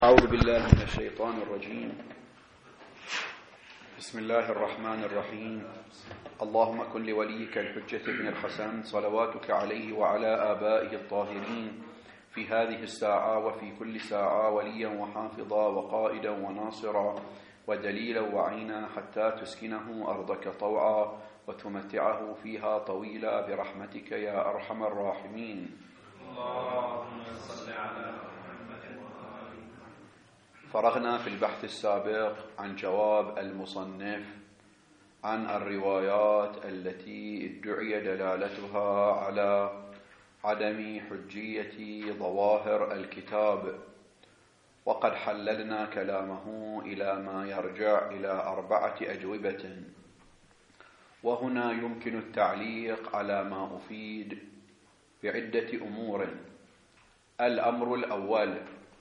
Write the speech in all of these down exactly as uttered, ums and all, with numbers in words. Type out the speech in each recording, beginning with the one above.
أعوذ بالله من الشيطان الرجيم. بسم الله الرحمن الرحيم. اللهم كن لوليك الحجة بن الحسن صلواتك عليه وعلى آبائه الطاهرين في هذه الساعة وفي كل ساعة وليا وحافظا وقائدا وناصرا ودليلا وعينا حتى تسكنه أرضك طوعا وتمتعه فيها طويلا برحمتك يا أرحم الراحمين. اللهم صل على فرغنا في البحث السابق عن جواب المصنف عن الروايات التي ادعي دلالتها على عدم حجية ظواهر الكتاب، وقد حللنا كلامه إلى ما يرجع إلى أربعة أجوبة، وهنا يمكن التعليق على ما أفيد بعدة أمور. الأمر الأول،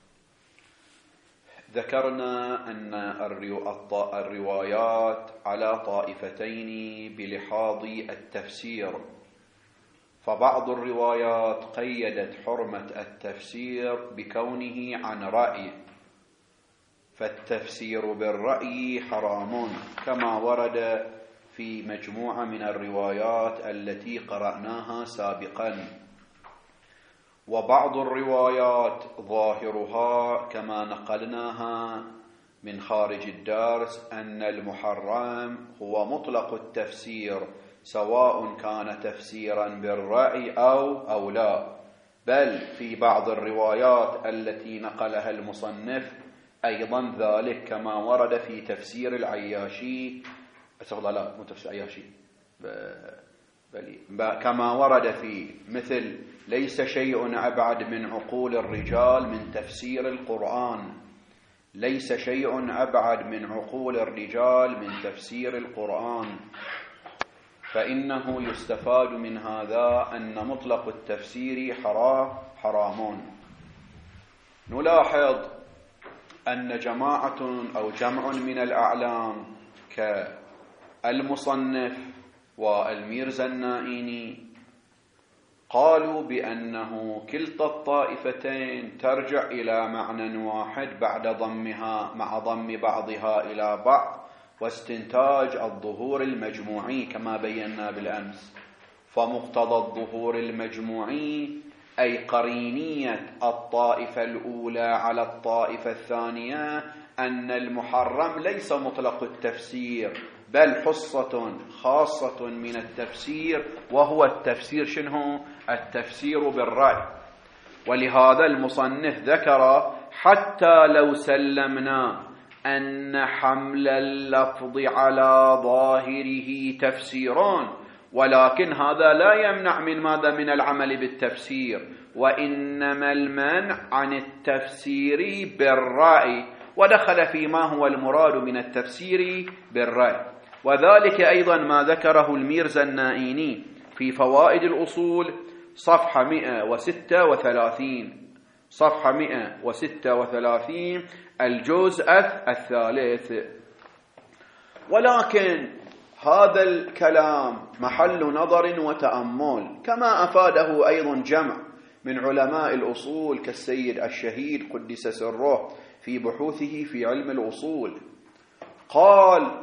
ذكرنا أن الروايات على طائفتين بلحاظ التفسير، فبعض الروايات قيدت حرمة التفسير بكونه عن رأي، فالتفسير بالرأي حرام كما ورد في مجموعة من الروايات التي قرأناها سابقا. وبعض الروايات ظاهرها كما نقلناها من خارج الدرس أن المحرم هو مطلق التفسير، سواء كان تفسيرا بالرأي أو أو لا، بل في بعض الروايات التي نقلها المصنف أيضا ذلك كما ورد في تفسير العياشي، لا مو تفسير العياشي بل كما ورد في مثل ليس شيء أبعد من عقول الرجال من تفسير القرآن، ليس شيء أبعد من عقول الرجال من تفسير القرآن، فإنه يستفاد من هذا أن مطلق التفسير حرام حرام. نلاحظ أن جماعة أو جمع من الأعلام كالمصنف والميرزا النائيني قالوا بأنه كلتا الطائفتين ترجع إلى معنى واحد بعد ضمها مع ضم بعضها إلى بعض واستنتاج الظهور المجموعي كما بينا بالأمس. فمقتضى الظهور المجموعي أي قرينية الطائفة الأولى على الطائفة الثانية أن المحرم ليس مطلق التفسير، بل حصة خاصة من التفسير، وهو التفسير شنو؟ التفسير بالرأي. ولهذا المصنف ذكر حتى لو سلمنا أن حمل اللفظ على ظاهره تفسيرون، ولكن هذا لا يمنع من ماذا؟ من العمل بالتفسير، وإنما المنع عن التفسير بالرأي، ودخل فيما هو المراد من التفسير بالرأي. وذلك أيضا ما ذكره الميرزا النائيني في فوائد الأصول صفحة مئة وستة وثلاثين، صفحة مئة وستة وثلاثين الجزء الثالث. ولكن هذا الكلام محل نظر وتأمل، كما أفاده أيضا جمع من علماء الأصول كالسيد الشهيد قدس سره في بحوثه في علم الأصول. قال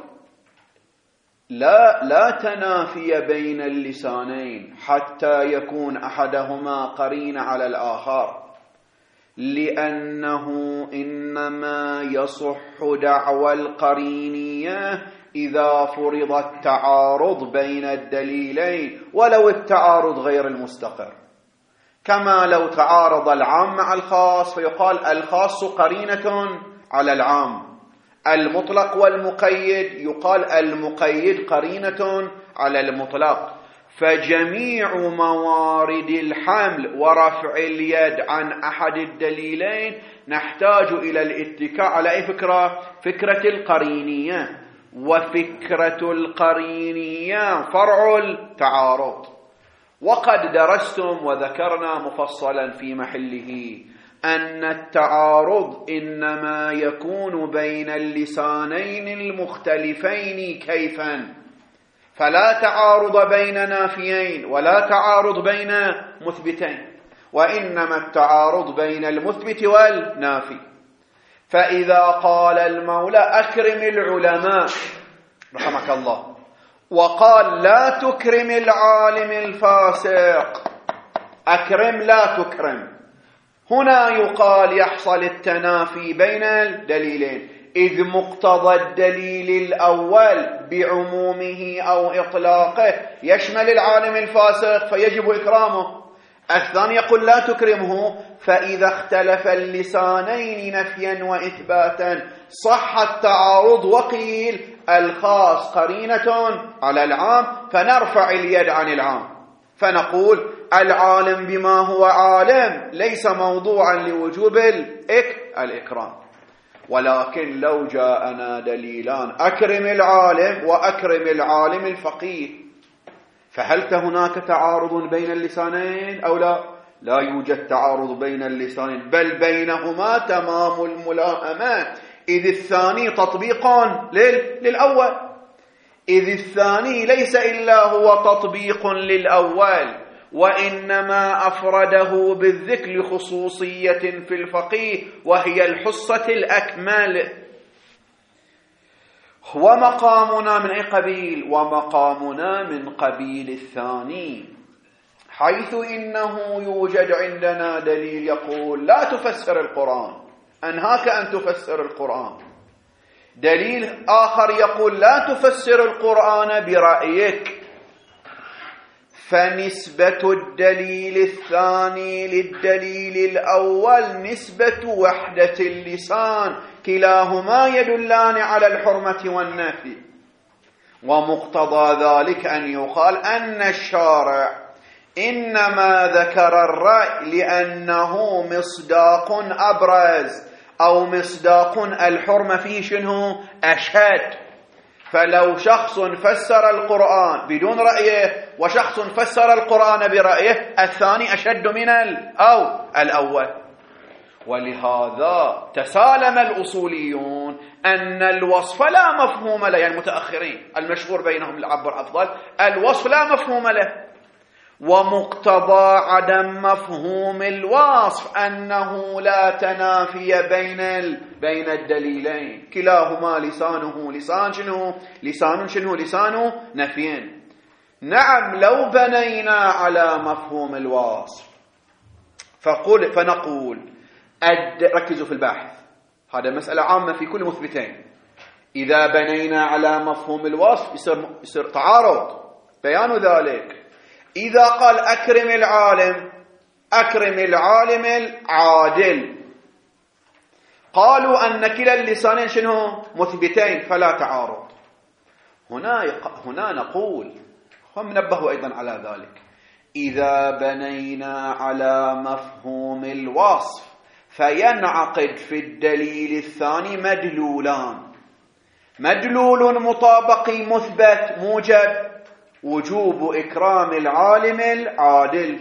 لا لا تنافي بين اللسانين حتى يكون أحدهما قرين على الآخر، لأنه إنما يصح دعوى القرينية إذا فرض التعارض بين الدليلين، ولو التعارض غير المستقر، كما لو تعارض العام مع الخاص فيقال الخاص قرينة على العام، المطلق والمقيد يقال المقيد قرينة على المطلق. فجميع موارد الحمل ورفع اليد عن أحد الدليلين نحتاج إلى الاتكاء على أي فكرة؟ فكرة القرينية، وفكرة القرينية فرع التعارض. وقد درستم وذكرنا مفصلا في محله أن التعارض إنما يكون بين اللسانين المختلفين كيفاً، فلا تعارض بين نافيين ولا تعارض بين مثبتين، وإنما التعارض بين المثبت والنافي. فإذا قال المولى أكرم العلماء رحمك الله وقال لا تكرم العالم الفاسق، أكرم لا تكرم، هنا يقال يحصل التنافي بين الدليلين، إذ مقتضى الدليل الأول بعمومه أو إطلاقه يشمل العالم الفاسق فيجب إكرامه، الثاني يقول لا تكرمه، فإذا اختلف اللسانين نفيا وإثباتا صح التعارض وقيل الخاص قرينة على العام فنرفع اليد عن العام، فنقول العالم بما هو عالم ليس موضوعا لوجوب الإكرام. ولكن لو جاءنا دليلان أكرم العالم وأكرم العالم الفقيه، فهل هناك تعارض بين اللسانين أو لا؟ لا يوجد تعارض بين اللسانين، بل بينهما تمام الملائمة، إذ الثاني تطبيق للأول، إذ الثاني ليس إلا هو تطبيق للأول، وإنما أفرده بالذكر لخصوصية في الفقيه وهي الحصة الأكمل. ومقامنا من أي قبيل؟ ومقامنا من قبيل الثاني، حيث إنه يوجد عندنا دليل يقول لا تفسر القرآن، أنهاك أن تفسر القرآن، دليل آخر يقول لا تفسر القرآن برأيك، فنسبة الدليل الثاني للدليل الأول نسبة وحدة اللسان، كلاهما يدلان على الحرمة والنفي، ومقتضى ذلك أن يقال أن الشارع إنما ذكر الرأي لأنه مصداق أبرز أو مصداق الحرمة فيه شنو أشد، فلو شخص فسر القرآن بدون رأيه وشخص فسر القرآن برأيه الثاني أشد من أو الأول. ولهذا تسالم الأصوليون أن الوصف لا مفهوم له، يعني المتأخرين المشهور بينهم العبر أفضل، الوصف لا مفهوم له، ومقتضى عدم مفهوم الوصف أنه لا تنافي بين بين الدليلين، كلاهما لسانه لسان شنو لسان شنو لسان نفيين. نعم لو بنينا على مفهوم الوصف فقل فنقول أد... ركزوا في البحث، هذا مسألة عامة في كل مثبتين، إذا بنينا على مفهوم الوصف يصير, يصير تعارض، بيان ذلك إذا قال أكرم العالم أكرم العالم العادل، قالوا أن كلا اللسانين شنو مثبتين فلا تعارض، هنا يق... هنا نقول هم نبهوا أيضا على ذلك، إذا بنينا على مفهوم الوصف فينعقد في الدليل الثاني مدلولان، مدلول مطابقي مثبت موجب وجوب إكرام العالم العادل،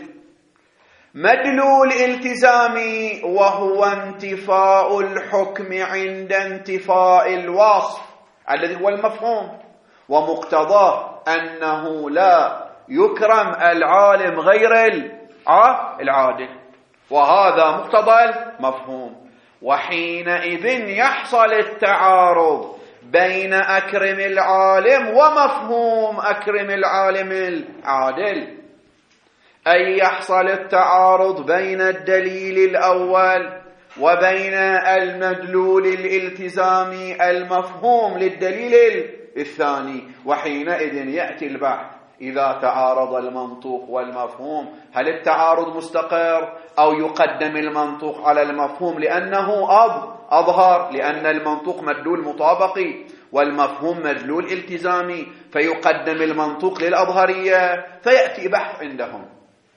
مدلول التزامي وهو انتفاء الحكم عند انتفاء الوصف الذي هو المفهوم، ومقتضاه أنه لا يكرم العالم غير العادل، وهذا مقتضى المفهوم، وحينئذ يحصل التعارض بين أكرم العالم ومفهوم أكرم العالم العادل، أي يحصل التعارض بين الدليل الأول وبين المدلول الالتزامي المفهوم للدليل الثاني، وحينئذ يأتي البحث إذا تعارض المنطوق والمفهوم هل التعارض مستقر أو يقدم المنطوق على المفهوم لأنه أظهر، لأن المنطوق مدلول مطابقي والمفهوم مدلول التزامي، فيقدم المنطوق للأظهرية، فيأتي بحث عندهم.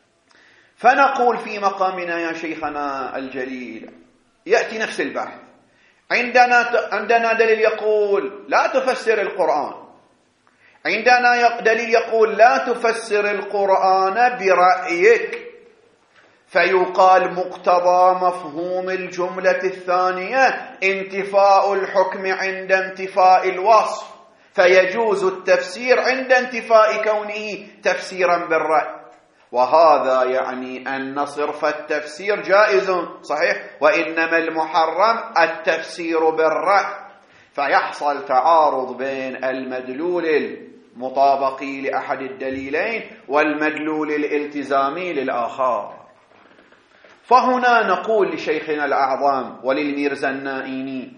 فنقول في مقامنا يا شيخنا الجليل يأتي نفس البحث، عندنا عندنا دليل يقول لا تفسر القرآن، عندنا دليل يقول لا تفسر القرآن برأيك، فيقال مقتضى مفهوم الجملة الثانية انتفاء الحكم عند انتفاء الوصف، فيجوز التفسير عند انتفاء كونه تفسيرا بالرأي، وهذا يعني أن صرف التفسير جائز صحيح، وإنما المحرم التفسير بالرأي، فيحصل تعارض بين المدلول المطابقي لأحد الدليلين والمدلول الالتزامي للآخر. فهنا نقول لشيخنا الأعظم وللميرزا النائيني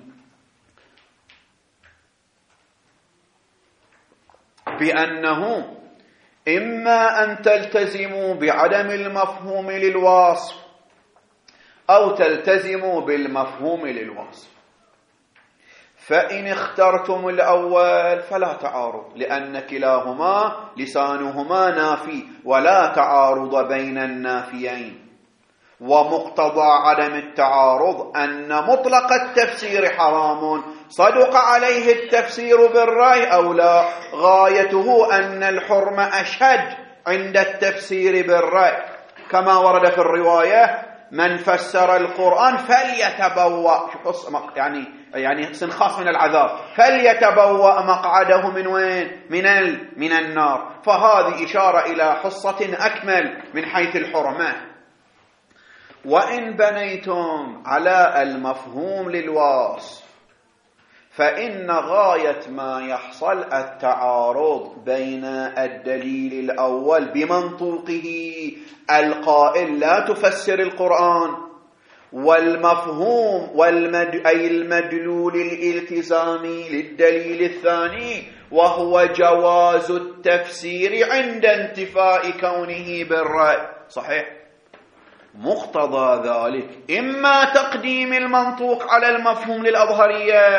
بأنه إما أن تلتزموا بعدم المفهوم للوصف أو تلتزموا بالمفهوم للوصف، فإن اخترتم الأول فلا تعارض، لأن كلاهما لسانهما نافي ولا تعارض بين النافيين. ومقتضى عدم التعارض أن مطلق التفسير حرام، صدق عليه التفسير بالرأي أو لا، غايته أن الحرم أشد عند التفسير بالرأي، كما ورد في الرواية: من فسر القرآن فليتبوأ، يعني يعني سنخاص من العذاب، فليتبوأ مقعده من وين؟ من ال من النار. فهذه إشارة إلى حصة أكمل من حيث الحرمة. وإن بنيتم على المفهوم للوصف فإن غاية ما يحصل التعارض بين الدليل الأول بمنطوقه القائل لا تفسر القرآن، والمفهوم والمد... أي المدلول الالتزامي للدليل الثاني، وهو جواز التفسير عند انتفاء كونه بالرأي. صحيح؟ مقتضى ذلك إما تقديم المنطوق على المفهوم للأظهرية،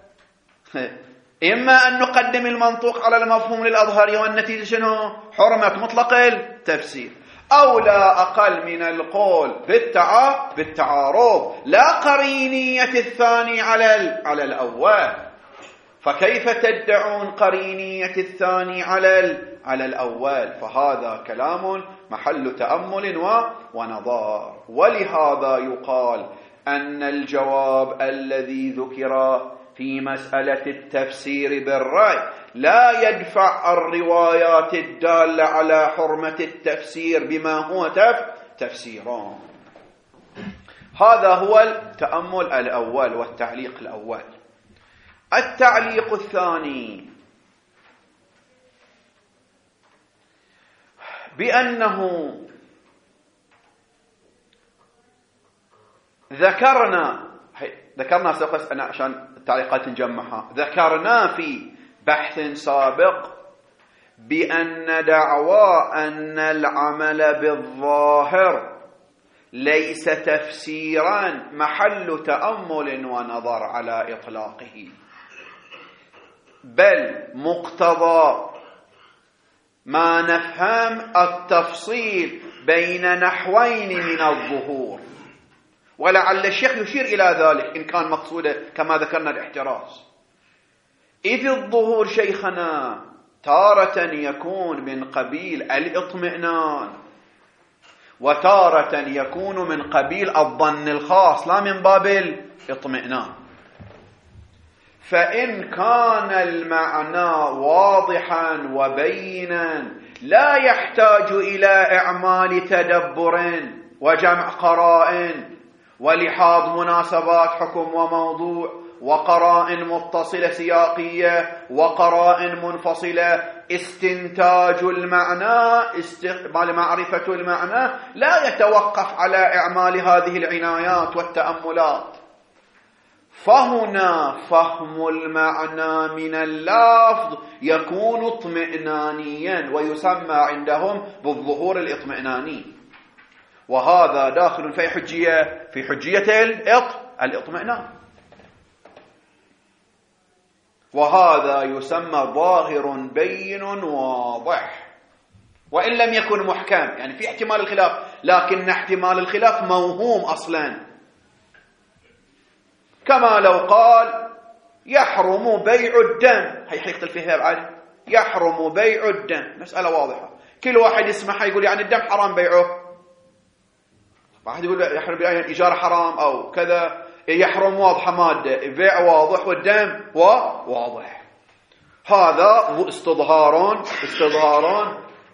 إما أن نقدم المنطوق على المفهوم للأظهرية، والنتيجة شنو؟ حرمة مطلق التفسير، أو لا أقل من القول بالتع... بالتعارض، لا قرينية الثاني على على الأول. فكيف تدعون قرينية الثاني على على الأول؟ فهذا كلام محل تأمل ونظار. ولهذا يقال أن الجواب الذي ذكر في مسألة التفسير بالرأي لا يدفع الروايات الدالة على حرمة التفسير بما هو تف... تفسيران. هذا هو التأمل الأول والتعليق الأول. التعليق الثاني بأنه ذكرنا ذكرنا سأقص أنا عشان التعليقات نجمعها. ذكرنا في بحث سابق بأن دعوى أن العمل بالظاهر ليس تفسيرا محل تأمل ونظر على إطلاقه، بل مقتضى ما نفهم التفصيل بين نحوين من الظهور، ولعل الشيخ يشير إلى ذلك إن كان مقصوده كما ذكرنا الاحتراز. إذ الظهور شيخنا تارة يكون من قبيل الاطمئنان، وتارة يكون من قبيل الظن الخاص لا من باب الاطمئنان. فإن كان المعنى واضحا وبينا لا يحتاج إلى إعمال تدبر وجمع قرائن ولحاظ مناسبات حكم وموضوع وقرائن متصلة سياقية وقرائن منفصلة، استنتاج المعنى استقبال معرفة المعنى لا يتوقف على إعمال هذه العنايات والتأملات. فهنا فهم المعنى من اللفظ يكون اطمئنانيا ويسمى عندهم بالظهور الاطمئناني، وهذا داخل في حجية في حجية الاطمئنان، وهذا يسمى ظاهر بين واضح وإن لم يكن محكم، يعني في احتمال الخلاف، لكن احتمال الخلاف موهوم أصلا. كما لو قال يحرم بيع الدم، هي حيختلف فيها بعد، يحرم بيع الدم، مسألة واضحة، كل واحد يسمعها يقول يعني الدم حرام بيعه، واحد يقول يحرم بيع الإجارة حرام أو كذا، يحرم واضحة مادة، بيع واضح والدم واضح. هذا استظهار استظهار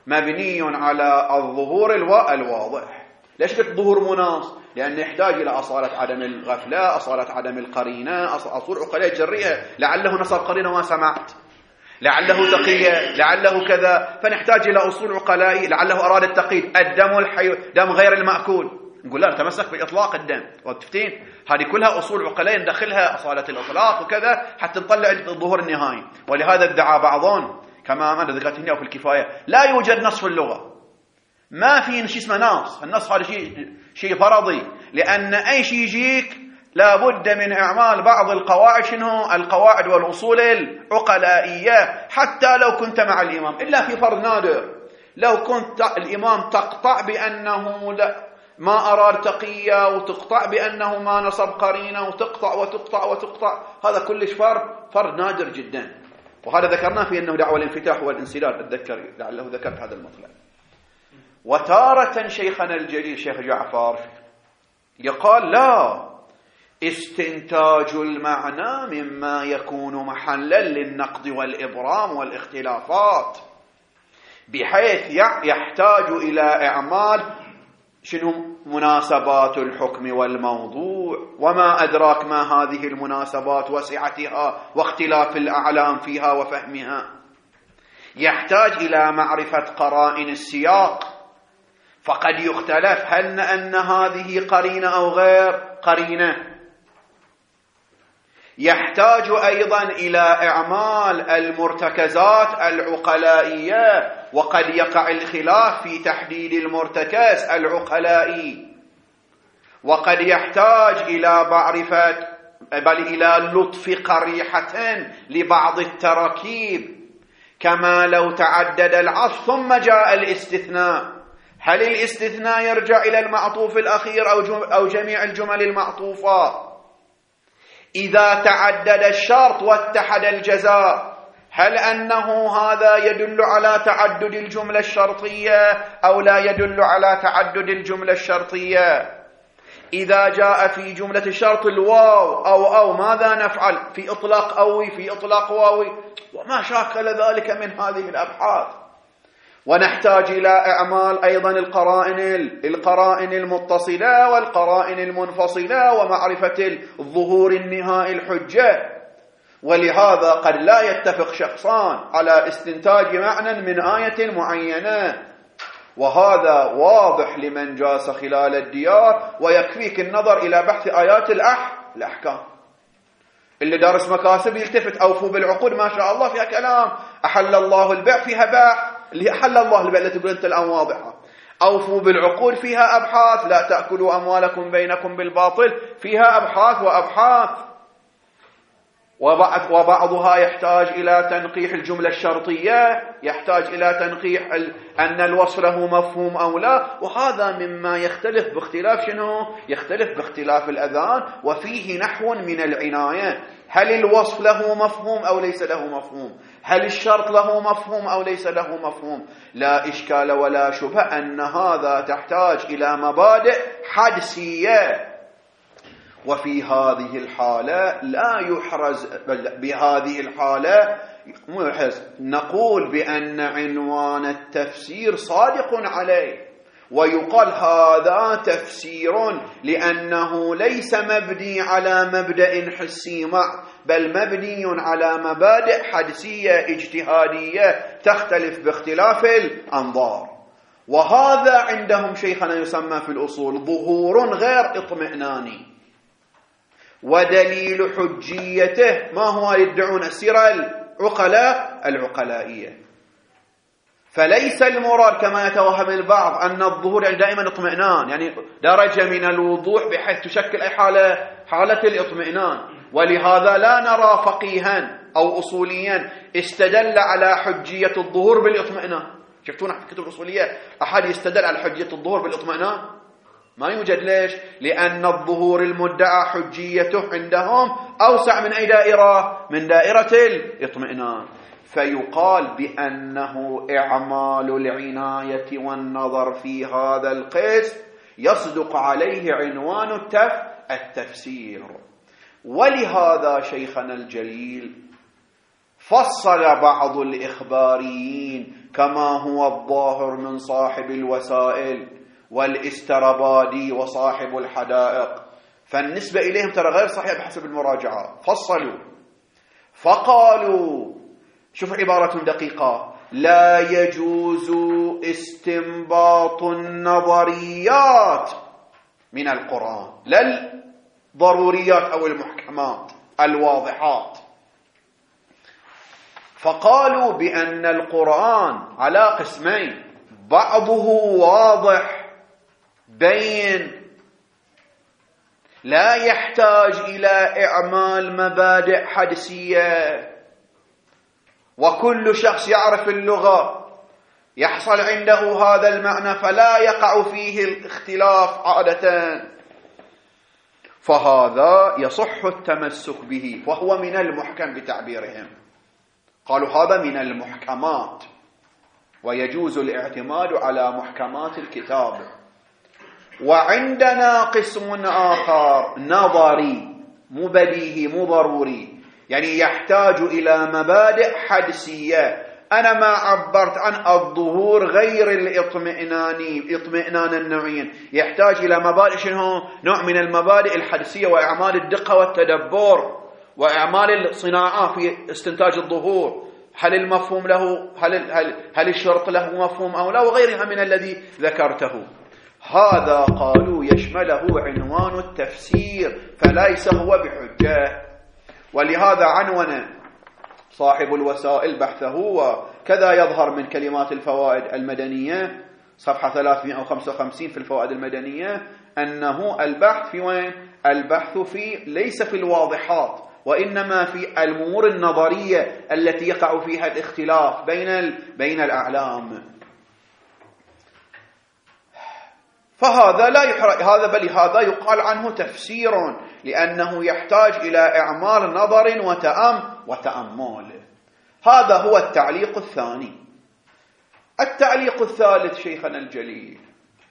مبني على الظهور الواضح. ليش قلت ظهور مناص؟ لأنه يحتاج إلى أصالة عدم الغفلة، أصالة عدم القرينة، أصول عقلاء جريئة، لعله نصب قرينة ما سمعت، لعله تقية، لعله كذا، فنحتاج إلى أصول عقلائي، لعله أراد التقييد. الدم الحي دم غير المأكول، نقول لا تمسك بإطلاق الدم والتفتين، هذه كلها أصول عقلائية ندخلها أصالة الإطلاق وكذا حتى نطلع الظهور النهائي. ولهذا ادعى بعضهم كما ما ذكرت هنا وفي الكفاية لا يوجد نص في اللغة، ما في شيء اسمه نص، النص هذا شيء شيء فرضي، لأن أي شيء يجيك لابد من إعمال بعض القواعد، شنو القواعد والأصول العقلائية، حتى لو كنت مع الإمام، إلا في فرض نادر، لو كنت الإمام تقطع بأنه لا ما أراد تقية، وتقطع بأنه ما نصب قرينة، وتقطع وتقطع وتقطع، هذا كلش فرض فرض نادر جدا. وهذا ذكرناه في أنه دعوة الانفتاح والانسداد، أتذكر لعله ذكرت هذا المطلع. وتارة شيخنا الجليل شيخ جعفر يقال لا، استنتاج المعنى مما يكون محلا للنقد والإبرام والاختلافات، بحيث يحتاج إلى إعمال شنو مناسبات الحكم والموضوع، وما أدراك ما هذه المناسبات وسعتها واختلاف الأعلام فيها وفهمها. يحتاج إلى معرفة قرائن السياق، فقد يختلف هل أن هذه قرينة أو غير قرينة. يحتاج أيضا إلى إعمال المرتكزات العقلائية، وقد يقع الخلاف في تحديد المرتكز العقلائي. وقد يحتاج إلى معرفة بل إلى لطف قريحة لبعض التراكيب، كما لو تعدد العطف ثم جاء الاستثناء، هل الاستثناء يرجع إلى المعطوف الأخير أو جميع الجمل المعطوفة؟ إذا تعدد الشرط واتحد الجزاء، هل أنه هذا يدل على تعدد الجملة الشرطية أو لا يدل على تعدد الجملة الشرطية؟ إذا جاء في جملة الشرط الواو أو أو ماذا نفعل؟ في إطلاق أوي، في إطلاق واوي، وما شاكل ذلك من هذه الأبحاث. ونحتاج إلى إعمال أيضا القرائن القرائن المتصلة والقرائن المنفصلة، ومعرفة الظهور النهائي الحجة. ولهذا قد لا يتفق شخصان على استنتاج معنى من آية معينة، وهذا واضح لمن جاس خلال الديار، ويكفيك النظر إلى بحث آيات الأح الأحكام. اللي دارس مكاسب يلتفت أوفوا بالعقود، ما شاء الله فيها كلام، أحل الله البيع فيها بحث، اللي أحل الله البيع اللي تقول أنت الآن واضحة. أوفوا بالعقود فيها أبحاث، لا تأكلوا أموالكم بينكم بالباطل فيها أبحاث وأبحاث. وبعضها يحتاج إلى تنقيح الجملة الشرطية، يحتاج إلى تنقيح أن الوصف له مفهوم أو لا، وهذا مما يختلف باختلاف شنو؟ يختلف باختلاف الأذان، وفيه نحو من العناية. هل الوصف له مفهوم أو ليس له مفهوم؟ هل الشرط له مفهوم أو ليس له مفهوم؟ لا إشكال ولا شبهة أن هذا تحتاج إلى مبادئ حدسية. وفي هذه الحالة لا يحرز، بهذه الحالة محرز نقول بأن عنوان التفسير صادق عليه، ويقال هذا تفسير لأنه ليس مبني على مبدأ حسي مع، بل مبني على مبادئ حدسية اجتهادية تختلف باختلاف الأنظار. وهذا عندهم شيخنا يسمى في الأصول ظهور غير اطمئناني، ودليل حجيته ما هو؟ يدعون السيرة العقلاء العقلائية. فليس المراد كما يتوهم البعض أن الظهور يعني دائما اطمئنان، يعني درجة من الوضوح بحيث تشكل أي حالة حالة الاطمئنان. ولهذا لا نرى فقيها أو أصوليا استدل على حجية الظهور بالإطمئنان. شفتونا في الكتب الأصولية أحد يستدل على حجية الظهور بالإطمئنان؟ ما يوجد. ليش؟ لأن الظهور المدعى حجيته عندهم أوسع من أي دائرة؟ من دائرة الاطمئنان. فيقال بأنه إعمال العناية والنظر في هذا القسم يصدق عليه عنوان التفسير. ولهذا شيخنا الجليل فصل بعض الإخباريين كما هو الظاهر من صاحب الوسائل والاستربادي وصاحب الحدائق، فالنسبة إليهم ترى غير صحيح بحسب المراجعة. فصلوا فقالوا، شوف عبارة دقيقة: لا يجوز استنباط النظريات من القرآن، لا الضروريات أو المحكمات الواضحات. فقالوا بأن القرآن على قسمين: بعضه واضح بين لا يحتاج إلى إعمال مبادئ حدسية، وكل شخص يعرف اللغة يحصل عنده هذا المعنى فلا يقع فيه الاختلاف عادة، فهذا يصح التمسك به، وهو من المحكم بتعبيرهم. قالوا هذا من المحكمات ويجوز الاعتماد على محكمات الكتاب. وعندنا قسم آخر نظري، مو بديهي مو ضروري، يعني يحتاج إلى مبادئ حدسية. أنا ما عبرت عن الظهور غير الاطمئناني، اطمئنان النوعين، يحتاج إلى مبادئ شنو؟ نوع من المبادئ الحدسية وإعمال الدقة والتدبر وإعمال الصناعة في استنتاج الظهور. هل المفهوم له هل هل هل الشرط له مفهوم أو لا، وغيرها من الذي ذكرته. هذا قالوا يشمله عنوان التفسير، فليس هو بحجة. ولهذا عنون صاحب الوسائل بحثه، وكذا يظهر من كلمات الفوائد المدنية صفحة ثلاثمئة وخمسة وخمسين في الفوائد المدنية، أنه البحث في وين؟ البحث في ليس في الواضحات، وإنما في الأمور النظرية التي يقع فيها الاختلاف بين بين الأعلام. فهذا لا يحرق هذا، بل هذا يقال عنه تفسير، لأنه يحتاج إلى إعمال نظر وتأم وتأمل. هذا هو التعليق الثاني. التعليق الثالث شيخنا الجليل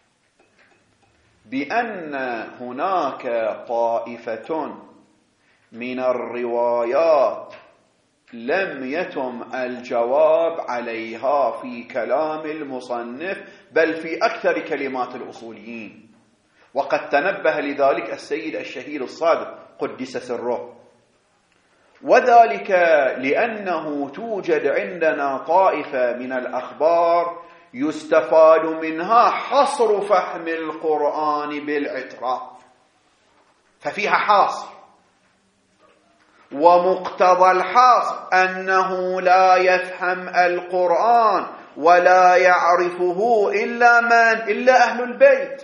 بأن هناك طائفة من الروايات لم يتم الجواب عليها في كلام المصنف، بل في أكثر كلمات الأصوليين، وقد تنبه لذلك السيد الشهير الصادق قدس سره. وذلك لأنه توجد عندنا طائفة من الأخبار يستفاد منها حصر فهم القرآن بالاعتراف، ففيها حاصر، ومقتضى الحاصر أنه لا يفهم القرآن ولا يعرفه إلا من؟ إلا أهل البيت.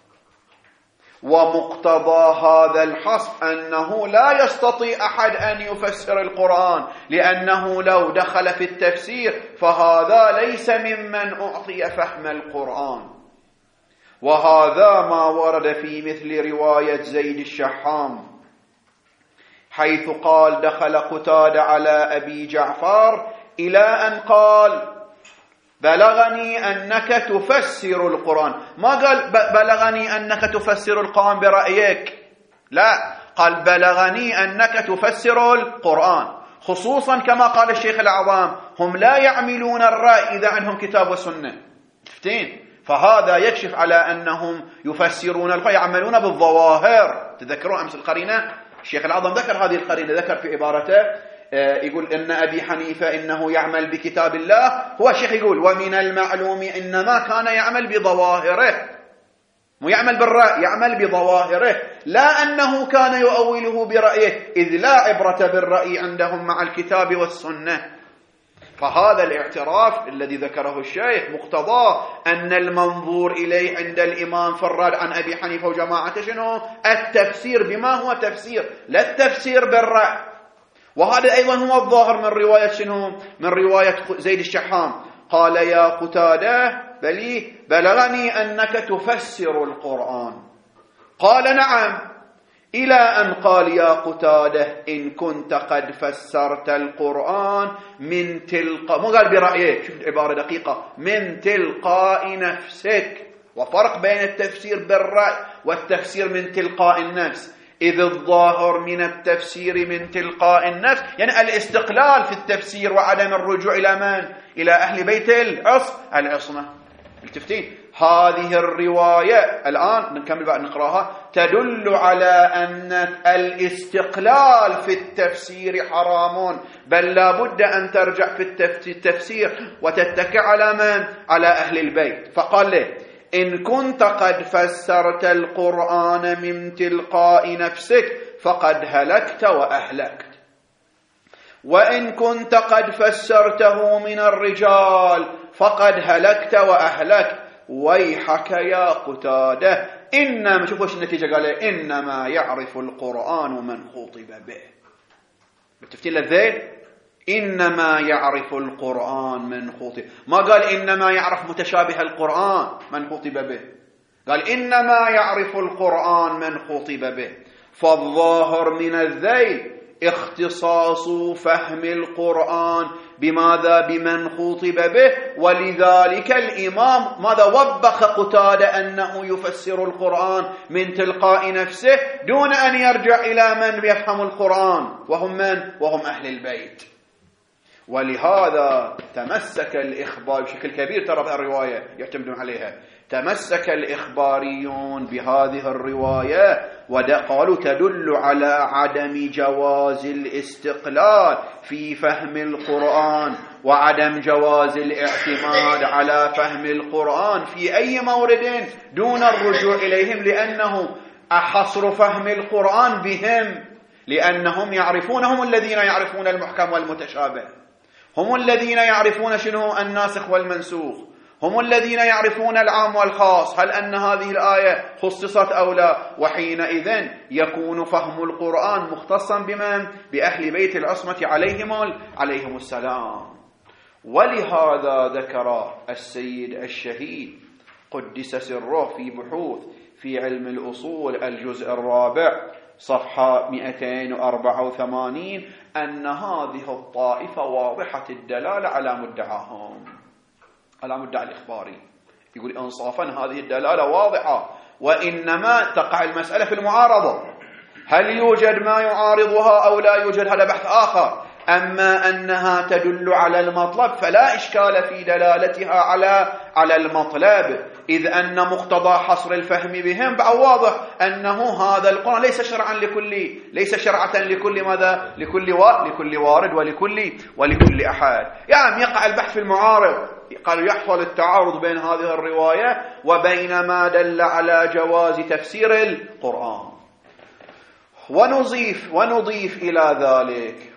ومقتضى هذا الحصر أنه لا يستطيع أحد أن يفسر القرآن، لأنه لو دخل في التفسير فهذا ليس ممن أعطي فهم القرآن. وهذا ما ورد في مثل رواية زيد الشحام، حيث قال: دخل قتادة على أبي جعفر إلى أن قال: بلغني أنك تفسر القرآن. ما قال بلغني أنك تفسر القرآن برأيك، لا، قال بلغني أنك تفسر القرآن، خصوصا كما قال الشيخ الأعظم: هم لا يعملون الرأي إذا عنهم كتاب وسنة. شفتين؟ فهذا يكشف على أنهم يفسرون القرآن، يعملون بالظواهر. تذكرون أمس القرينة؟ الشيخ الأعظم ذكر هذه القرينة، ذكر في عبارته يقول إن أبي حنيفة إنه يعمل بكتاب الله، هو الشيخ يقول: ومن المعلوم إنما كان يعمل بظواهره، مو يعمل بالرأي، يعمل بظواهره، لا أنه كان يؤوله برأيه، إذ لا عبرة بالرأي عندهم مع الكتاب والسنة. فهذا الاعتراف الذي ذكره الشيخ مقتضاه أن المنظور إليه عند الإمام فراد عن أبي حنيفة وجماعته شنو؟ التفسير بما هو تفسير، لا التفسير بالرأي. وهذا أيضا هو الظاهر من رواية شنو؟ من رواية زيد الشحام، قال: يا قتادة بلي بلغني أنك تفسر القرآن. قال: نعم، إلى أن قال: يا قتادة إن كنت قد فسرت القرآن من تلقاء، مو قال برأيك، شوف العبارة دقيقة، من تلقاء نفسك. وفرق بين التفسير بالرأي والتفسير من تلقاء النفس. إذ الظاهر من التفسير من تلقاء النفس، يعني الاستقلال في التفسير وعدم الرجوع إلى من؟ إلى أهل بيت العصمة. التفتين هذه الرواية الآن نكمل بعد نقراها تدل على أن الاستقلال في التفسير حرام، بل لا بد أن ترجع في التفسير وتتكئ على من؟ على أهل البيت. فقال له إن كنت قد فسرت القرآن من تلقاء نفسك فقد هلكت وأهلكت، وإن كنت قد فسرته من الرجال فقد هلكت وأهلكت، ويحك يا قتادة إنما، شوفوا ايش النتيجة، قال إنما يعرف القرآن من خطب به. بالتفتيل الذيل إنما يعرف القرآن من خطب، ما قال إنما يعرف متشابه القرآن من خطب به، قال إنما يعرف القرآن من خطب به. فالظاهر من الذيل اختصاص فهم القرآن بماذا؟ بمن خطب به، ولذلك الإمام ماذا وبخ قتادة أنه يفسر القرآن من تلقاء نفسه دون أن يرجع إلى من يفهم القرآن، وهم من؟ وهم أهل البيت. ولهذا تمسك الإخبار بشكل كبير، ترى في الرواية يعتمدون عليها، تمسك الإخباريون بهذه الرواية وقالوا تدل على عدم جواز الاستقلال في فهم القرآن وعدم جواز الاعتماد على فهم القرآن في أي مورد دون الرجوع إليهم، لأنه أحصر فهم القرآن بهم، لأنهم يعرفون، هم الذين يعرفون المحكم والمتشابه، هم الذين يعرفون شنو الناسخ والمنسوخ، هم الذين يعرفون العام والخاص، هل أن هذه الآية خصصت أو لا، وحينئذ يكون فهم القرآن مختصا بمن؟ بأهل بيت العصمة عليهم عليهم السلام. ولهذا ذكر السيد الشهيد قدس سره في بحوث في علم الأصول الجزء الرابع صفحة مئتين وأربعة وثمانين أن هذه الطائفة واضحة الدلالة على مدعاهم، على مدعى الإخباري، يقول إنصافا هذه الدلالة واضحة، وإنما تقع المسألة في المعارضة، هل يوجد ما يعارضها أو لا يوجد، هذا بحث آخر. أما أنها تدل على المطلب فلا إشكال في دلالتها على على المطلب، إذ أن مقتضى حصر الفهم بهم بقى واضح أنه هذا القرآن ليس شرعا لكل، ليس شرعة لكل ماذا؟ لكل و... لكل وارد ولكل ولكل أحد. يعني يقع البحث في المعارض، قالوا يحصل التعارض بين هذه الرواية وبين ما دل على جواز تفسير القرآن. ونضيف ونضيف إلى ذلك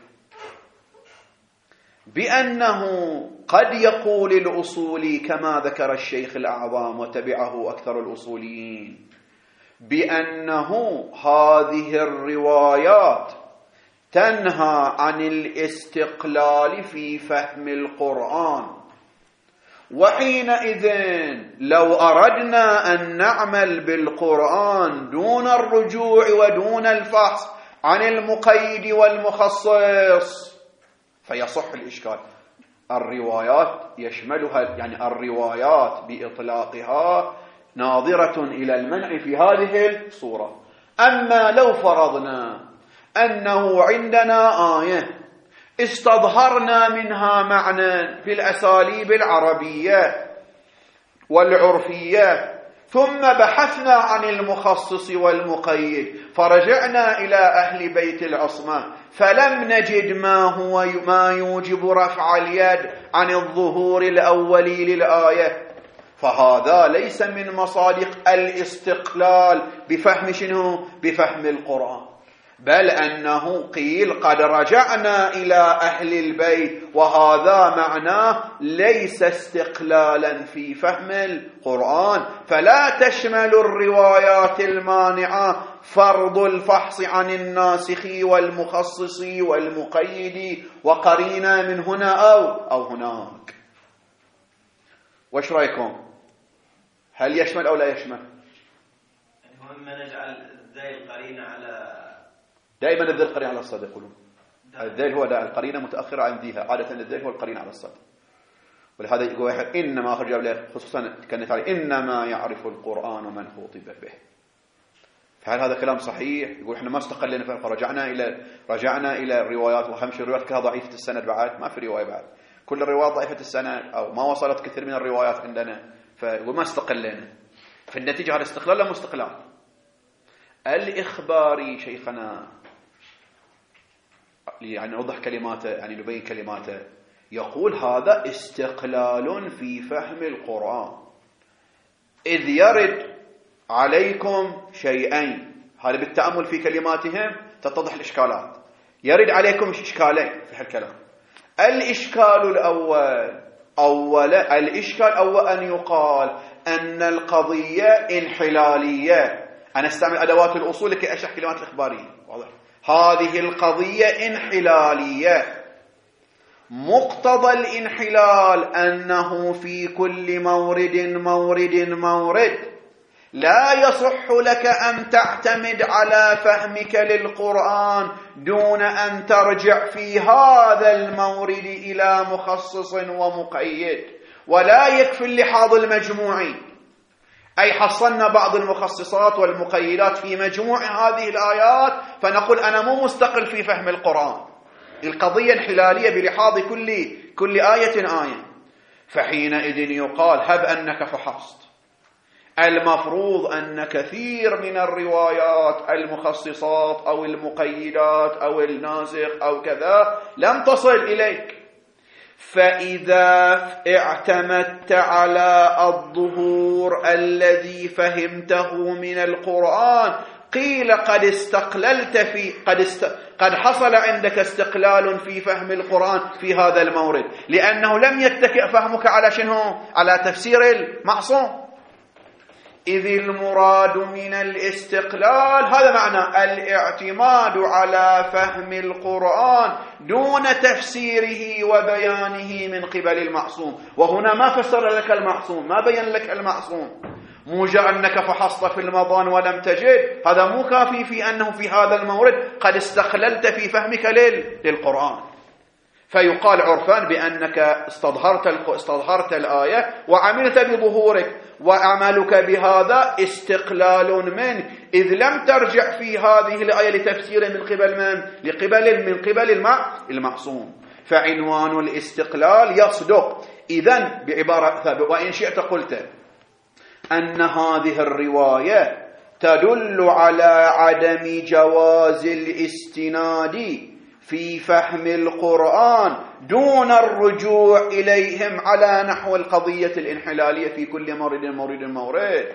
بأنه قد يقول الأصولي كما ذكر الشيخ الأعظم وتبعه أكثر الأصوليين بأنه هذه الروايات تنهى عن الاستقلال في فهم القرآن، وحينئذ لو أردنا أن نعمل بالقرآن دون الرجوع ودون الفحص عن المقيد والمخصص فيصح الإشكال. الروايات يشملها، يعني الروايات بإطلاقها ناظرة إلى المنع في هذه الصورة. أما لو فرضنا أنه عندنا آية استظهرنا منها معنى في الأساليب العربية والعرفية، ثم بحثنا عن المخصص والمقيد فرجعنا إلى أهل بيت العصمة فلم نجد ما هو ما يوجب رفع اليد عن الظهور الأولي للآية، فهذا ليس من مصادق الاستقلال بفهم شنو؟ بفهم القرآن، بل أنه قيل قد رجعنا إلى أهل البيت، وهذا معناه ليس استقلالا في فهم القرآن، فلا تشمل الروايات المانعة فرض الفحص عن الناسخ والمخصص والمقيد وقرينا من هنا أو أو هناك. وش رأيكم؟ هل يشمل أو لا يشمل؟ المهم نجعل ذيل قرينة على، دائما الذيل قرينة على الصدق، يقولون الذيل هو القرينة متأخرة عن ذيها، عادة الذيل هو القرينة على الصدق. ولهذا يقول واحد إنما خرج له خصوصا كانت عليه إنما يعرف القرآن من خطب به، فهل هذا كلام صحيح؟ يقول احنا ما استقلنا فهم، رجعنا الى رجعنا الى الروايات، وهم شو الروايات كلها ضعيفه السند بعد، ما في روايه بعد، كل الروايات ضعيفه السند او ما وصلت كثير من الروايات عندنا، فيقول ما استقلنا. في النتيجه هذا استقلال لا مستقلال. الاخباري شيخنا يعني نوضح كلماته، يعني نبين كلماته، يقول هذا استقلال في فهم القرآن، إذ يرد عليكم شيئين. هذا بالتأمل في كلماتهم تتضح الإشكالات. يرد عليكم إشكالين في هالكلام. الإشكال الأول أول الإشكال أول أن يقال أن القضية انحلالية. أنا استعمل أدوات الأصول لكي أشرح كلمات الإخبارية، واضح؟ هذه القضية انحلالية. مقتضى الانحلال أنه في كل مورد مورد مورد لا يصح لك أن تعتمد على فهمك للقرآن دون أن ترجع في هذا المورد إلى مخصص ومقيد، ولا يكفي اللحاظ المجموعي، أي حصلنا بعض المخصصات والمقيدات في مجموع هذه الآيات فنقول أنا مو مستقل في فهم القرآن. القضية انحلالية بلحاظ كل كل آية آية. فحينئذ يقال هب أنك فحصت، المفروض أن كثير من الروايات المخصصات أو المقيدات أو الناسخ أو كذا لم تصل إليك، فإذا اعتمدت على الظهور الذي فهمته من القرآن قيل قد استقللت في قد است... قد حصل عندك استقلال في فهم القرآن في هذا المورد، لأنه لم يتكئ فهمك على شنو؟ على تفسير المعصوم. إذ المراد من الاستقلال هذا معنى الاعتماد على فهم القرآن دون تفسيره وبيانه من قبل المعصوم. وهنا ما فسر لك المعصوم، ما بين لك المعصوم، موجع أنك فحصت في المضان ولم تجد، هذا مو كافي في أنه في هذا المورد قد استقللت في فهمك للقرآن. فيقال عرفان بأنك استظهرت استظهرت الآية وعملت بظهورك، وعملك بهذا استقلال منه، إذ لم ترجع في هذه الآية لتفسير من قبل من؟ لقبل من قبل المعصوم. فعنوان الاستقلال يصدق. إذن بعبارة ثابتة، وإن شئت قلت أن هذه الرواية تدل على عدم جواز الاستناد في فهم القرآن دون الرجوع إليهم على نحو القضية الانحلالية في كل مورد مورد مورد.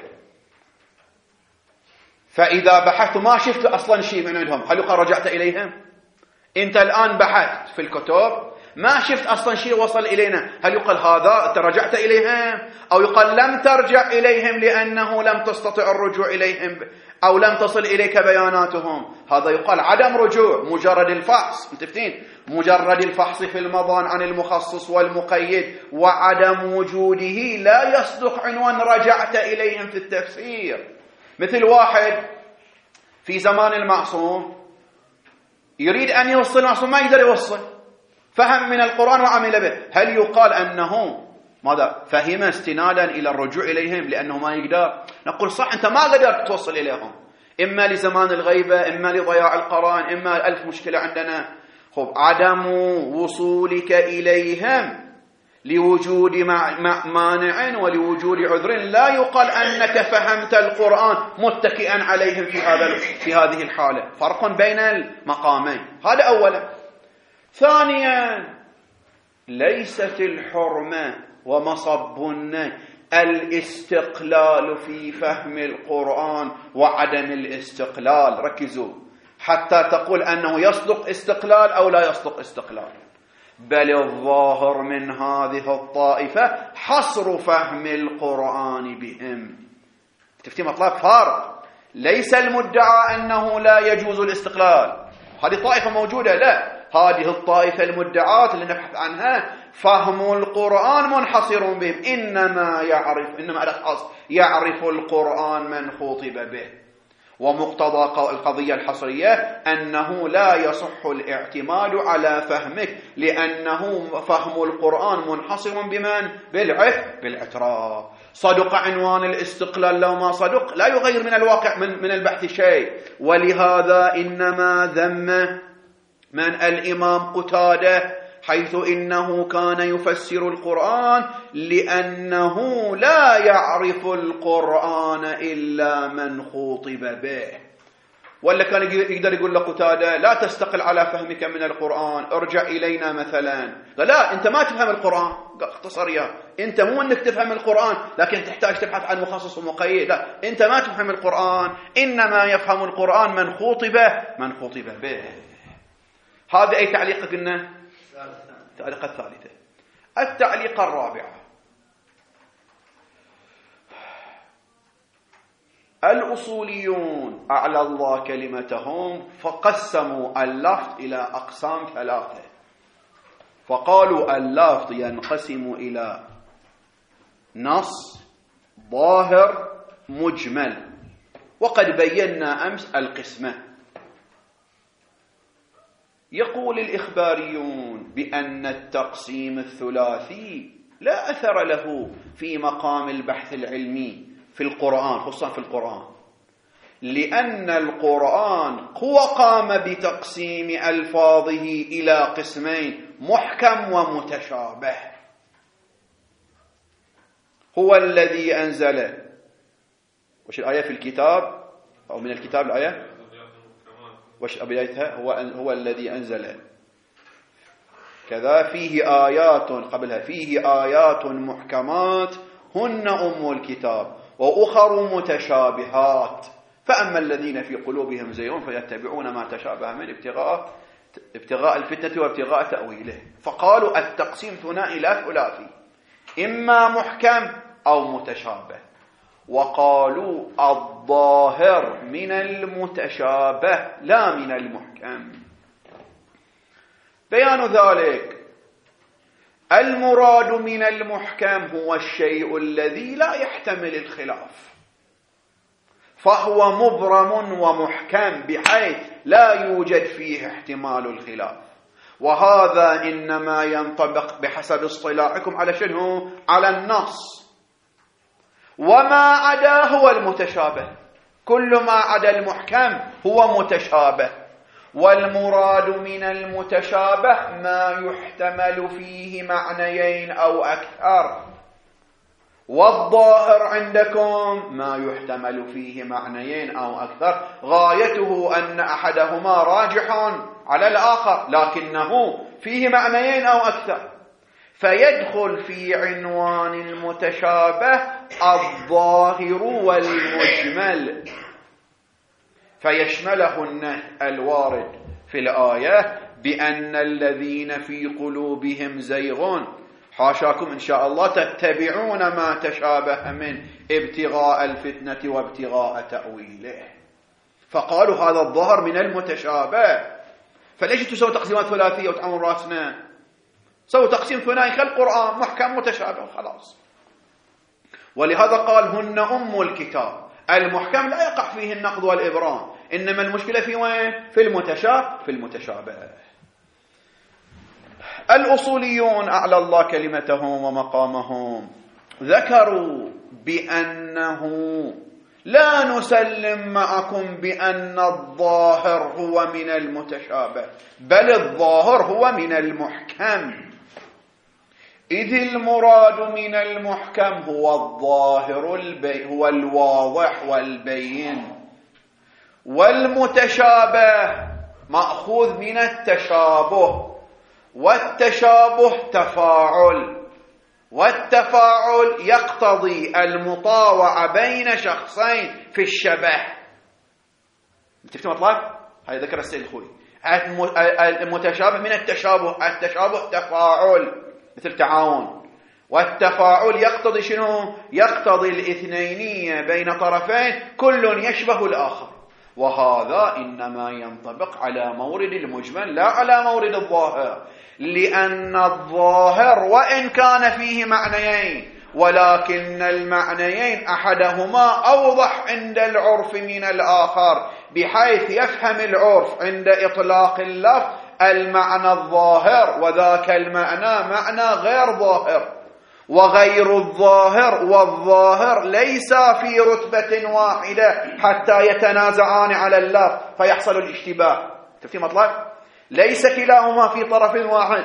فإذا بحثت ما شفت أصلا شيء من عندهم، هل يقال رجعت إليهم؟ أنت الآن بحثت في الكتب ما شفت أصلا شيء وصل إلينا، هل يقال هذا ترجعت إليهم؟ أو يقال لم ترجع إليهم لأنه لم تستطع الرجوع إليهم أو لم تصل إليك بياناتهم؟ هذا يقال عدم رجوع، مجرد الفحص. متفقين؟ مجرد الفحص في المضان عن المخصص والمقيد وعدم وجوده لا يصدق عنوان رجعت إليهم في التفسير. مثل واحد في زمان المعصوم يريد أن يوصل المعصوم ما يقدر يوصل، فهم من القرآن وعمل به، هل يقال أنه ماذا فهم استنادا إلى الرجوع إليهم لأنه ما يقدر؟ نقول صح، أنت ما قدرت توصل إليهم، إما لزمان الغيبة، إما لضياع القرآن، إما ألف مشكلة عندنا. خب عدم وصولك إليهم لوجود مانع ولوجود عذر لا يقال أنك فهمت القرآن متكئا عليهم في هذا في هذه الحالة. فرق بين المقامين، هذا أولا. ثانيا، ليست الحرمة ومصب الاستقلال في فهم القرآن وعدم الاستقلال. ركزوا حتى تقول أنه يصدق استقلال أو لا يصدق استقلال، بل الظاهر من هذه الطائفة حصر فهم القرآن بهم. تفتي مطلب فارق، ليس المدعى أنه لا يجوز الاستقلال، هذه طائفة موجودة، لا، هذه الطائفة المدعاة اللي نبحث عنها فهم القرآن منحصر بهم، إنما يعرف إنما الأشخاص يعرف القرآن من خطب به، ومقتضى القضية الحصرية أنه لا يصح الاعتماد على فهمك، لأنه فهم القرآن منحصر بمن؟ بالعف بالإعتراف. صدق عنوان الاستقلال لو ما صدق لا يغير من الواقع من, من البحث شيء. ولهذا إنما ذم من الإمام قتادة حيث إنه كان يفسر القرآن لأنه لا يعرف القرآن إلا من خوطب به. ولا كان يقدر يقول لقتادة لا تستقل على فهمك من القرآن، ارجع إلينا مثلا. لا، أنت ما تفهم القرآن، اختصر يا أنت مو أنك تفهم القرآن لكن تحتاج تبحث عن مخصص ومقيد. لا، أنت ما تفهم القرآن، إنما يفهم القرآن من خوطب من خوطب به. هذا أي تعليق قلنا؟ التعليقة الثالثة. التعليقة الرابعة: الأصوليون أعلى الله كلمتهم فقسموا اللفظ إلى أقسام ثلاثة، فقالوا اللفظ ينقسم إلى نص، ظاهر، مجمل. وقد بينا أمس القسمة. يقول الإخباريون بأن التقسيم الثلاثي لا أثر له في مقام البحث العلمي في القرآن، خصوصا في القرآن، لأن القرآن هو قام بتقسيم ألفاظه إلى قسمين: محكم ومتشابه. هو الذي أنزل وش الآية في الكتاب أو من الكتاب الآية وش أبيتها؟ هو هو الذي أنزل كذا فيه آيات قبلها فيه آيات محكمات هن أم الكتاب وأخر متشابهات فأما الذين في قلوبهم زيغ فيتبعون ما تشابه من ابتغاء ابتغاء الفتنة وابتغاء تأويله. فقالوا التقسيم ثنائي لا ثلاثي، إما محكم أو متشابه. وقالوا الظاهر من المتشابه لا من المحكم. بيان ذلك: المراد من المحكم هو الشيء الذي لا يحتمل الخلاف، فهو مبرم ومحكم بحيث لا يوجد فيه احتمال الخلاف. وهذا إنما ينطبق بحسب اصطلاحكم على شنو؟ على النص. وما عدا هو المتشابه، كل ما عدا المحكم هو متشابه. والمراد من المتشابه ما يحتمل فيه معنيين أو أكثر، والظاهر عندكم ما يحتمل فيه معنيين أو أكثر، غايته أن أحدهما راجح على الآخر لكنه فيه معنيين أو أكثر. فيدخل في عنوان المتشابه الظاهر والمجمل، فيشمله النهي الوارد في الآية بأن الذين في قلوبهم زيغ حاشاكم إن شاء الله تتبعون ما تشابه من ابتغاء الفتنة وابتغاء تأويله. فقالوا هذا الظاهر من المتشابه. فليش تسوي تقسيمات ثلاثية وتعمل راسنا؟ سووا تقسيم ثنائي كالقرآن، محكم متشابه وخلاص. ولهذا قال هن أم الكتاب. المحكم لا يقع فيه النقض والإبرام، إنما المشكلة في وين؟ في المتشابه في المتشابه. الأصوليون أعلى الله كلمتهم ومقامهم ذكروا بأنه لا نسلم معكم بأن الظاهر هو من المتشابه، بل الظاهر هو من المحكم، إذ المراد من المحكم هو الظاهر البي هو الواضح والبين، والمتشابه مأخوذ من التشابه، والتشابه تفاعل، والتفاعل يقتضي المطاوعة بين شخصين في الشبه. تفتهم مطلب؟ هذا ذكر السيد الخوي. المتشابه من التشابه، التشابه تفاعل مثل تعاون، والتفاعل يقتضي شنو؟ يقتضي الاثنينية بين طرفين كل يشبه الآخر. وهذا إنما ينطبق على مورد المجمل لا على مورد الظاهر، لأن الظاهر وإن كان فيه معنيين ولكن المعنيين أحدهما أوضح عند العرف من الآخر، بحيث يفهم العرف عند إطلاق اللفظ المعنى الظاهر، وذاك المعنى معنى غير ظاهر، وغير الظاهر والظاهر ليس في رتبة واحدة حتى يتنازعان على اللفظ فيحصل الاشتباه. تفهم مطلب؟ ليس كلاهما في طرف واحد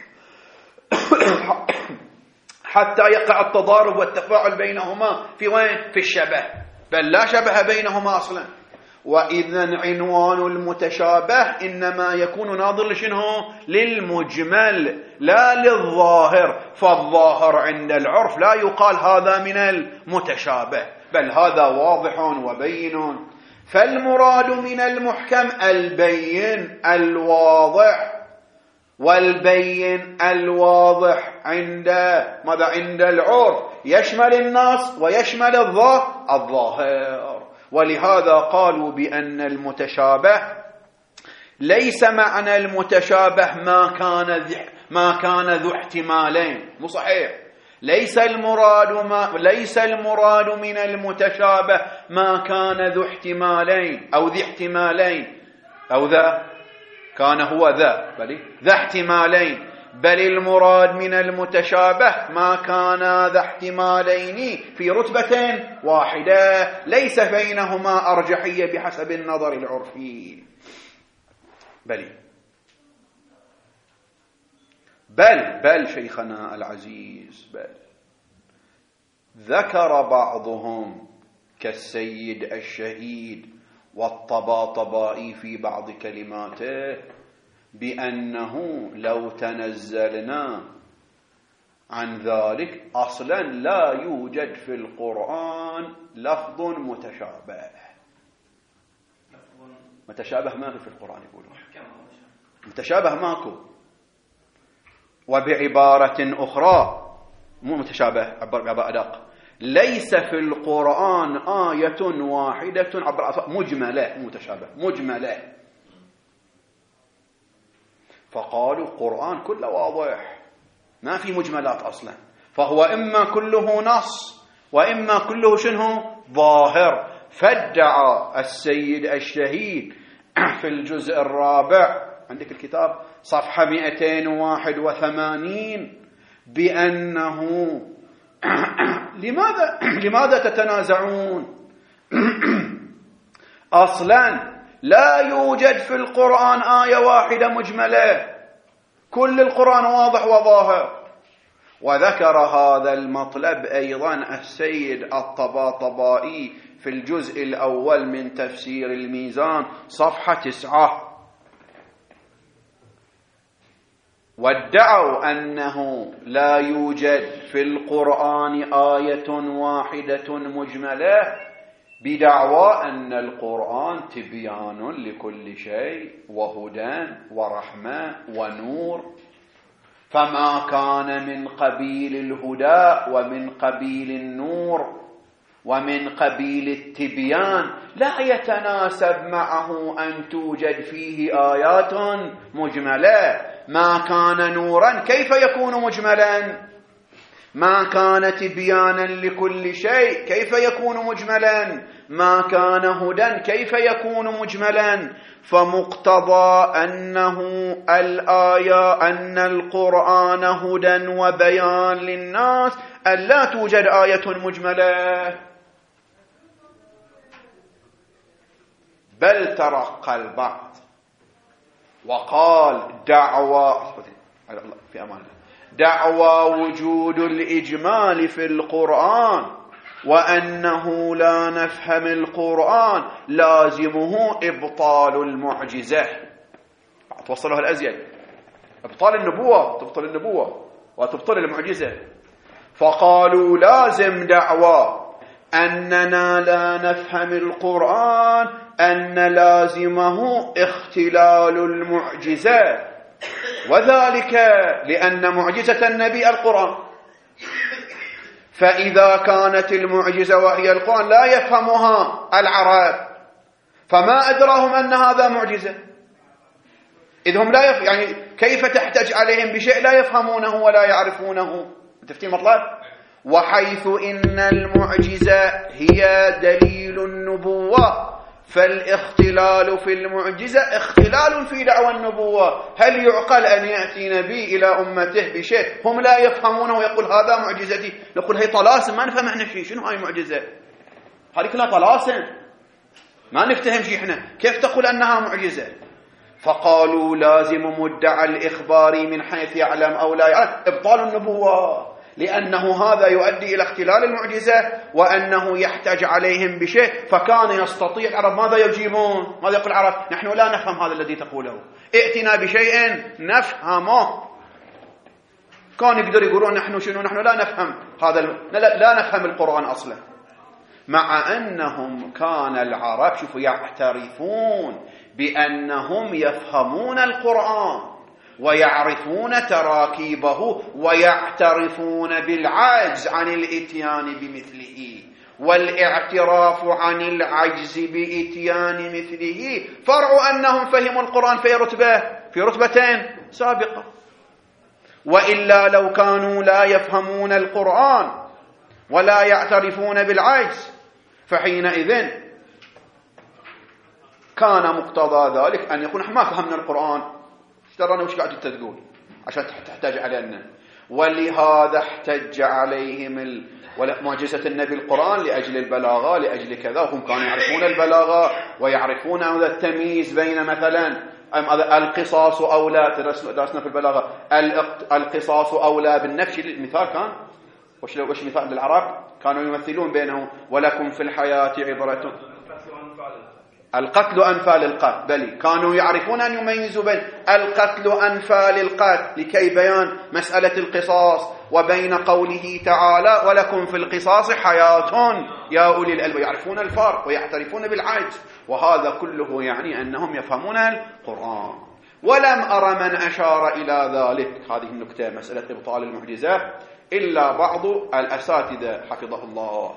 حتى يقع التضارب والتفاعل بينهما في وين؟ في الشبه، بل لا شبه بينهما أصلا. وإذن عنوان المتشابه إنما يكون ناظر لشنه؟ للمجمل لا للظاهر، فالظاهر عند العرف لا يقال هذا من المتشابه، بل هذا واضح وبين. فالمراد من المحكم البين الواضح، والبين الواضح عند ماذا؟ عند العرف يشمل النص ويشمل الظاهر. ولهذا قالوا بأن المتشابه ليس معنى المتشابه ما كان ما كان ذو احتمالين، مو صحيح. ليس المراد ما ليس المراد من المتشابه ما كان ذو احتمالين أو ذي احتمالين أو ذا كان هو ذا بل ذا احتمالين، بل المراد من المتشابه ما كان ذا احتمالين في رتبة واحدة ليس بينهما أرجحية بحسب النظر العرفي. بل بل بل شيخنا العزيز بل ذكر بعضهم كالسيد الشهيد والطباطبائي في بعض كلماته بأنه لو تنزلنا عن ذلك أصلا لا يوجد في القرآن لفظ متشابه. متشابه ما في القرآن يقولون متشابه ماكو. وبعبارة أخرى مو متشابه عبارة أدق، ليس في القرآن آية واحدة عبر مجملة متشابه مجملة. فقالوا القرآن كله واضح ما في مجملات أصلا، فهو إما كله نص وإما كله شنو؟ ظاهر. فادعى السيد الشهيد في الجزء الرابع عندك الكتاب صفحة مئتين وواحد وثمانين بأنه لماذا لماذا تتنازعون؟ أصلا لا يوجد في القرآن آية واحدة مجملة، كل القرآن واضح وظاهر. وذكر هذا المطلب أيضا السيد الطباطبائي في الجزء الأول من تفسير الميزان صفحة تسعة. وادعوا أنه لا يوجد في القرآن آية واحدة مجملة بدعوى أن القرآن تبيان لكل شيء وهدى ورحمة ونور، فما كان من قبيل الهدى ومن قبيل النور ومن قبيل التبيان لا يتناسب معه أن توجد فيه آيات مجملة. ما كان نورا كيف يكون مجملا؟ ما كان تبيانا لكل شيء كيف يكون مجملا؟ ما كان هدى كيف يكون مجملا؟ فمقتضى أنه الآية أن القرآن هدى وبيان للناس ألا توجد آية مجملة. بل ترقى البعض وقال دعوى في أمان الله دعوى وجود الإجمال في القرآن وأنه لا نفهم القرآن لازمه إبطال المعجزة. توصلها الأزيد إبطال النبوة، تبطل النبوة وتبطل المعجزة. فقالوا لازم دعوى أننا لا نفهم القرآن أن لازمه اختلال المعجزة، وذلك لأن معجزة النبي القرآن، فإذا كانت المعجزة وهي القرآن لا يفهمها العرب فما أدراهم أن هذا معجزة، إذ هم لا يف... يعني كيف تحتج عليهم بشيء لا يفهمونه ولا يعرفونه؟ تفتي مطلب؟ وحيث إن المعجزة هي دليل النبوة فالاختلال في المعجزة اختلال في دعوى النبوة. هل يعقل أن يأتي نبي إلى أمته بشيء هم لا يفهمونه ويقول هذا معجزتي؟ نقول هي طلاسم ما نفهم احنا شيء. شنو هاي معجزة؟ هذه كلها طلاسم ما نفتهم شيء احنا، كيف تقول أنها معجزة؟ فقالوا لازم مدعى الإخبار من حيث يعلم أو لا يعلم إبطال النبوة، لأنه هذا يؤدي إلى اختلال المعجزة وأنه يحتاج عليهم بشيء. فكان يستطيع العرب ماذا يجيبون؟ ماذا يقول العرب؟ نحن لا نفهم هذا الذي تقوله، ائتنا بشيء نفهمه. كان يقدر يقولون نحن شنو؟ نحن لا نفهم هذا ال... لا, لا نفهم القرآن أصلا، مع أنهم كان العرب شوفوا يعترفون بأنهم يفهمون القرآن ويعرفون تراكيبه ويعترفون بالعجز عن الاتيان بمثله، والاعتراف عن العجز باتيان مثله فرع أنهم فهموا القرآن في رتبة في رتبتين سابقة. وإلا لو كانوا لا يفهمون القرآن ولا يعترفون بالعجز فحينئذ كان مقتضى ذلك أن يكون ما فهمنا القرآن، ترانا وش قاعد تقول عشان تحتاج علينا. ولهذا احتج عليهم ال... معجزة النبي القرآن لأجل البلاغة لأجل كذا، وهم كانوا يعرفون البلاغة ويعرفون هذا التمييز بين مثلا القصاص أولى، درسنا في البلاغة القصاص أولى بالنفس. المثال كان وش وش مثال للعرب كانوا يمثلون بينهم ولكم في الحياة عبرة القتل أنفى للقتل، بل كانوا يعرفون أن يميزوا بين القتل أنفى للقتل لكي بيان مسألة القصاص وبين قوله تعالى ولكم في القصاص حياة يا أولي الألباب، يعرفون الفرق ويعترفون بالعجز. وهذا كله يعني أنهم يفهمون القرآن. ولم أرى من أشار إلى ذلك، هذه النكتة مسألة إبطال المعجزة، إلا بعض الأساتذة حفظه الله،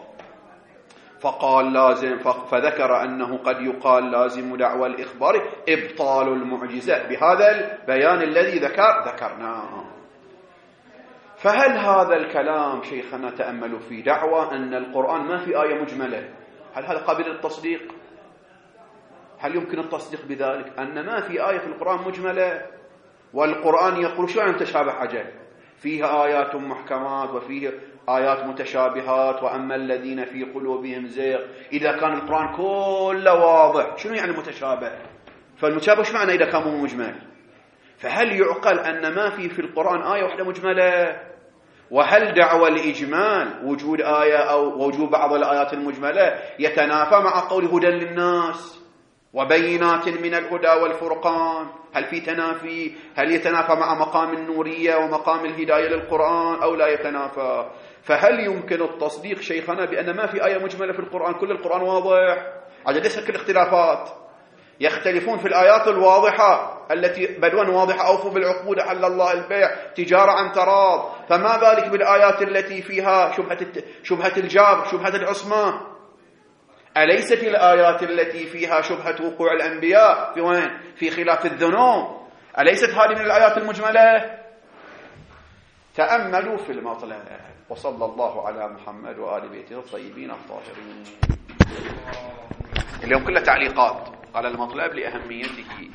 فقال لازم فذكر أنه قد يقال لازم دعوى الإخبار إبطال المعجزة بهذا البيان الذي ذكر ذكرناه. فهل هذا الكلام شيخنا تأملوا في دعوى أن القرآن ما في آية مجملة، هل هذا قابل للتصديق؟ هل يمكن التصديق بذلك أن ما في آية في القرآن مجملة والقرآن يقول شو يعني متشابه عجل؟ فيه آيات محكمات وفيه آيات متشابهات، وأما الذين في قلوبهم زيغ. إذا كان القرآن كله واضح شنو يعني متشابه؟ فالمتشابه شو معنى إذا كان مو مجمل؟ فهل يعقل أن ما في في القرآن آية واحدة مجملة؟ وهل دعوى الإجمال وجود آية أو وجود بعض الآيات المجملة يتنافى مع قول هدى للناس وبينات من الهدى والفرقان؟ هل في تنافي؟ هل يتنافى مع مقام النورية ومقام الهداية للقرآن أو لا يتنافى؟ فهل يمكن التصديق شيخنا بأن ما في آية مجملة في القرآن، كل القرآن واضح؟ عجل ليس كل اختلافات، يختلفون في الآيات الواضحة التي بدوا واضحة أوفوا بالعقود حل الله البيع تجارة عن تراض، فما بالك بالآيات التي فيها شبهة شبهة الجار شبهة العصمة؟ أليست الآيات التي فيها شبهة وقوع الأنبياء في وين؟ في خلاف الذنوب، أليست هذه من الآيات المجملة؟ تأملوا في المطلب. وصلى الله على محمد وآل بيته الطيبين الطاهرين. اليوم كله تعليقات على المطلب لأهميته.